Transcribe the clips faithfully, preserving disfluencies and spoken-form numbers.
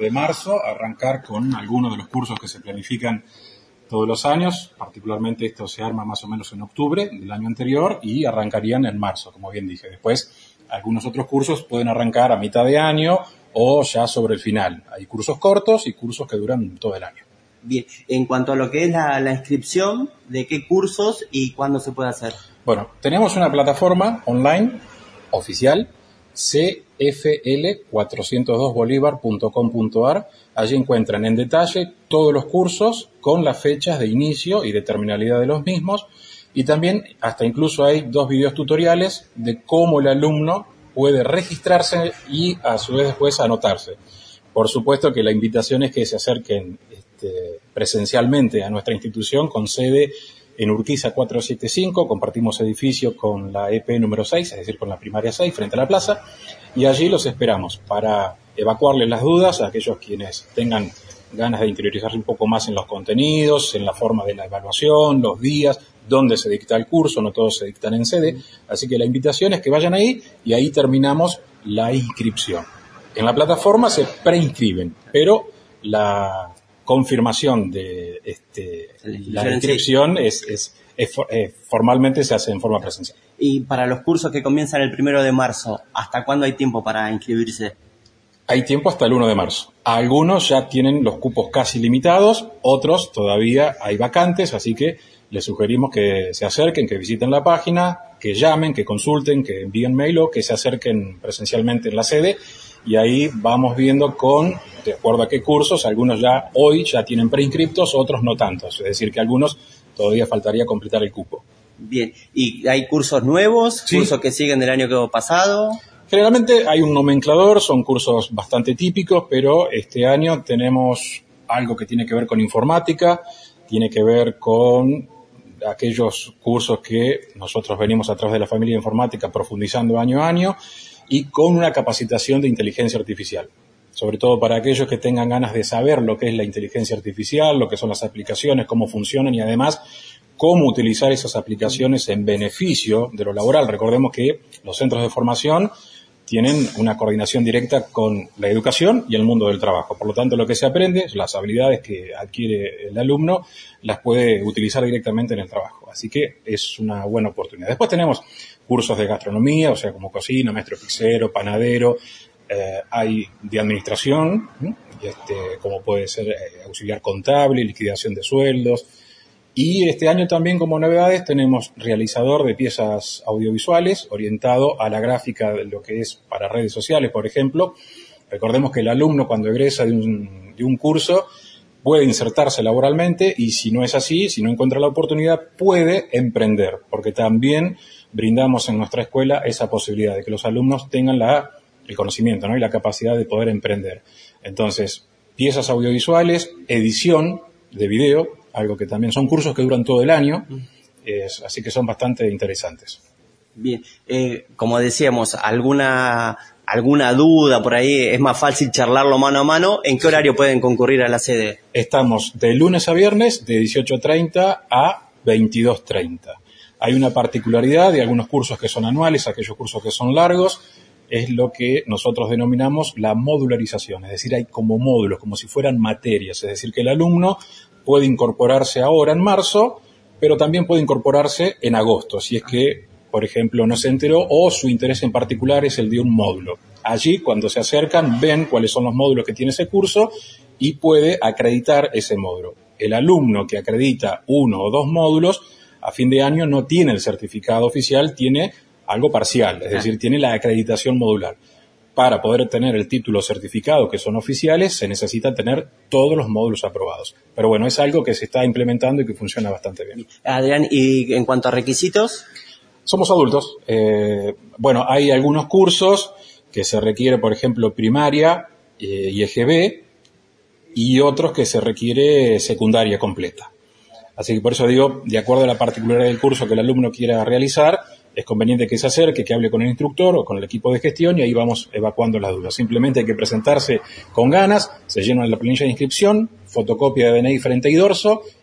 de marzo arrancar con algunos de los cursos que se planifican todos los años. Particularmente esto se arma más o menos en octubre del año anterior y arrancarían en marzo, como bien dije. Después, algunos otros cursos pueden arrancar a mitad de año o ya sobre el final. Hay cursos cortos y cursos que duran todo el año. Bien, en cuanto a lo que es la, la inscripción, ¿de qué cursos y cuándo se puede hacer? Bueno, tenemos una plataforma online oficial, c f l cuatrocientos dos bolivar punto com punto a r. Allí encuentran en detalle todos los cursos con las fechas de inicio y de terminalidad de los mismos, y también hasta incluso hay dos videos tutoriales de cómo el alumno puede registrarse y a su vez después anotarse. Por supuesto que la invitación es que se acerquen este, presencialmente a nuestra institución con sede en Urquiza cuatrocientos setenta y cinco, compartimos edificio con la E P número seis, es decir, con la primaria seis, frente a la plaza, y allí los esperamos para evacuarles las dudas a aquellos quienes tengan ganas de interiorizarse un poco más en los contenidos, en la forma de la evaluación, los días, dónde se dicta el curso, no todos se dictan en sede, así que la invitación es que vayan ahí y ahí terminamos la inscripción. En la plataforma se preinscriben, pero la confirmación de este, la inscripción es, es, es, es formalmente se hace en forma presencial. Y para los cursos que comienzan el primero de marzo, ¿hasta cuándo hay tiempo para inscribirse? Hay tiempo hasta el uno de marzo. Algunos ya tienen los cupos casi limitados, otros todavía hay vacantes, así que les sugerimos que se acerquen, que visiten la página, que llamen, que consulten, que envíen mail o que se acerquen presencialmente en la sede, y ahí vamos viendo con, de acuerdo a qué cursos, algunos ya hoy ya tienen preinscriptos, otros no tantos, es decir, que algunos todavía faltaría completar el cupo. Bien, ¿y hay cursos nuevos, sí, cursos que siguen del año que pasado? Generalmente hay un nomenclador, son cursos bastante típicos, pero este año tenemos algo que tiene que ver con informática, tiene que ver con aquellos cursos que nosotros venimos a través de la familia de informática profundizando año a año, y con una capacitación de inteligencia artificial, sobre todo para aquellos que tengan ganas de saber lo que es la inteligencia artificial, lo que son las aplicaciones, cómo funcionan y además cómo utilizar esas aplicaciones en beneficio de lo laboral. Recordemos que los centros de formación tienen una coordinación directa con la educación y el mundo del trabajo. Por lo tanto, lo que se aprende, las habilidades que adquiere el alumno, las puede utilizar directamente en el trabajo. Así que es una buena oportunidad. Después tenemos cursos de gastronomía, o sea, como cocina, maestro pizzero, panadero, eh, hay de administración, ¿sí? este, como puede ser eh, auxiliar contable, liquidación de sueldos. Y este año también, como novedades, tenemos realizador de piezas audiovisuales orientado a la gráfica de lo que es para redes sociales, por ejemplo. Recordemos que el alumno, cuando egresa de un, de un curso, puede insertarse laboralmente y si no es así, si no encuentra la oportunidad, puede emprender, porque también brindamos en nuestra escuela esa posibilidad de que los alumnos tengan la, el conocimiento, ¿no? y la capacidad de poder emprender. Entonces, piezas audiovisuales, edición de video, algo que también son cursos que duran todo el año, es, así que son bastante interesantes. Bien, eh, como decíamos, alguna alguna duda por ahí, es más fácil charlarlo mano a mano. ¿En qué horario pueden concurrir a la sede? Estamos de lunes a viernes de dieciocho treinta a veintidós treinta. Hay una particularidad de algunos cursos que son anuales, aquellos cursos que son largos, es lo que nosotros denominamos la modularización, es decir, hay como módulos, como si fueran materias, es decir, que el alumno puede incorporarse ahora en marzo, pero también puede incorporarse en agosto, si es que, por ejemplo, no se enteró o su interés en particular es el de un módulo. Allí, cuando se acercan, ven cuáles son los módulos que tiene ese curso y puede acreditar ese módulo. El alumno que acredita uno o dos módulos, a fin de año no tiene el certificado oficial, tiene algo parcial, es decir, tiene la acreditación modular. Para poder tener el título certificado, que son oficiales, se necesita tener todos los módulos aprobados. Pero bueno, es algo que se está implementando y que funciona bastante bien. Adrián, ¿y en cuanto a requisitos? Somos adultos. Eh, bueno, hay algunos cursos que se requiere, por ejemplo, primaria eh, y E G B, y otros que se requiere secundaria completa. Así que por eso digo, de acuerdo a la particularidad del curso que el alumno quiera realizar, es conveniente que se acerque, que hable con el instructor o con el equipo de gestión y ahí vamos evacuando las dudas. Simplemente hay que presentarse con ganas, se llena la planilla de inscripción, fotocopia de D N I frente y dorso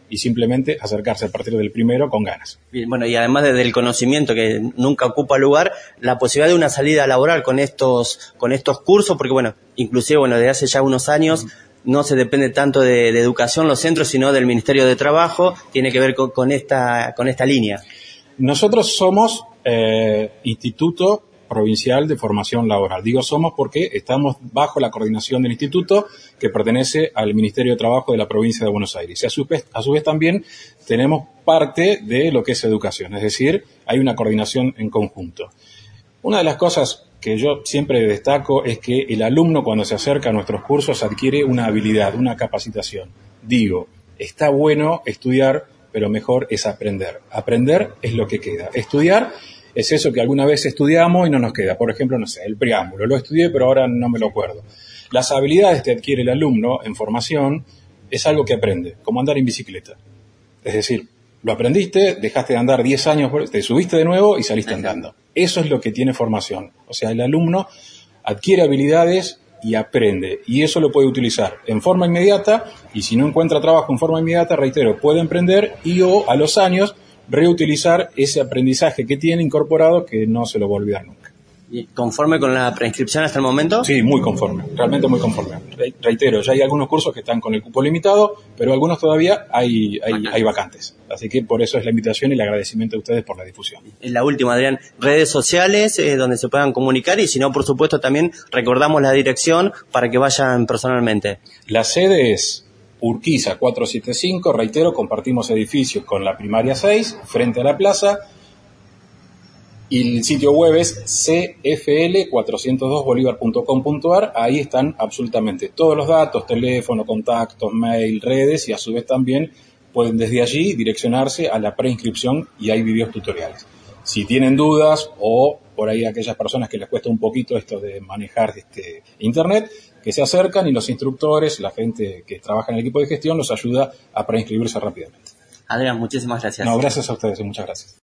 y simplemente acercarse a partir del primero con ganas. Bien, bueno, y además desde el conocimiento que nunca ocupa lugar, la posibilidad de una salida laboral con estos con estos cursos, porque bueno, inclusive bueno, desde hace ya unos años mm. no se depende tanto de, de educación los centros, sino del Ministerio de Trabajo, tiene que ver con, con esta con esta línea. Nosotros somos eh, Instituto Provincial de Formación Laboral. Digo somos porque estamos bajo la coordinación del instituto que pertenece al Ministerio de Trabajo de la provincia de Buenos Aires. Y a su vez, a su vez también tenemos parte de lo que es educación, es decir, hay una coordinación en conjunto. Una de las cosas que yo siempre destaco es que el alumno cuando se acerca a nuestros cursos adquiere una habilidad, una capacitación. Digo, está bueno estudiar, pero mejor es aprender. Aprender es lo que queda. Estudiar es eso que alguna vez estudiamos y no nos queda. Por ejemplo, no sé, el preámbulo. Lo estudié, pero ahora no me lo acuerdo. Las habilidades que adquiere el alumno en formación es algo que aprende, como andar en bicicleta. Es decir, lo aprendiste, dejaste de andar diez años, te subiste de nuevo y saliste andando. Eso es lo que tiene formación. O sea, el alumno adquiere habilidades y aprende. Y eso lo puede utilizar en forma inmediata y si no encuentra trabajo en forma inmediata, reitero, puede emprender y o a los años reutilizar ese aprendizaje que tiene incorporado que no se lo va a olvidar nunca. ¿Y conforme con la preinscripción hasta el momento? Sí, muy conforme, realmente muy conforme. Reitero, ya hay algunos cursos que están con el cupo limitado, pero algunos todavía hay, hay, hay vacantes. Así que por eso es la invitación y el agradecimiento a ustedes por la difusión. En la última, Adrián, redes sociales eh, donde se puedan comunicar y si no, por supuesto, también recordamos la dirección para que vayan personalmente. La sede es Urquiza cuatrocientos setenta y cinco, reitero, compartimos edificios con la primaria seis, frente a la plaza, y el sitio web es c f l cuatrocientos dos bolivar punto com punto a r, ahí están absolutamente todos los datos, teléfono, contactos, mail, redes, y a su vez también pueden desde allí direccionarse a la preinscripción y hay videos tutoriales. Si tienen dudas o por ahí aquellas personas que les cuesta un poquito esto de manejar este internet, que se acercan y los instructores, la gente que trabaja en el equipo de gestión, los ayuda a preinscribirse rápidamente. Adrián, muchísimas gracias. No, gracias a ustedes y muchas gracias.